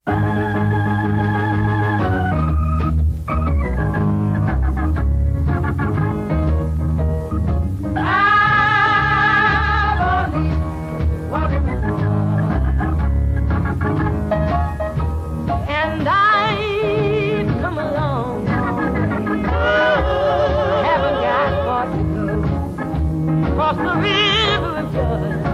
And I've come along. I haven't got far to go. Across the river of blood.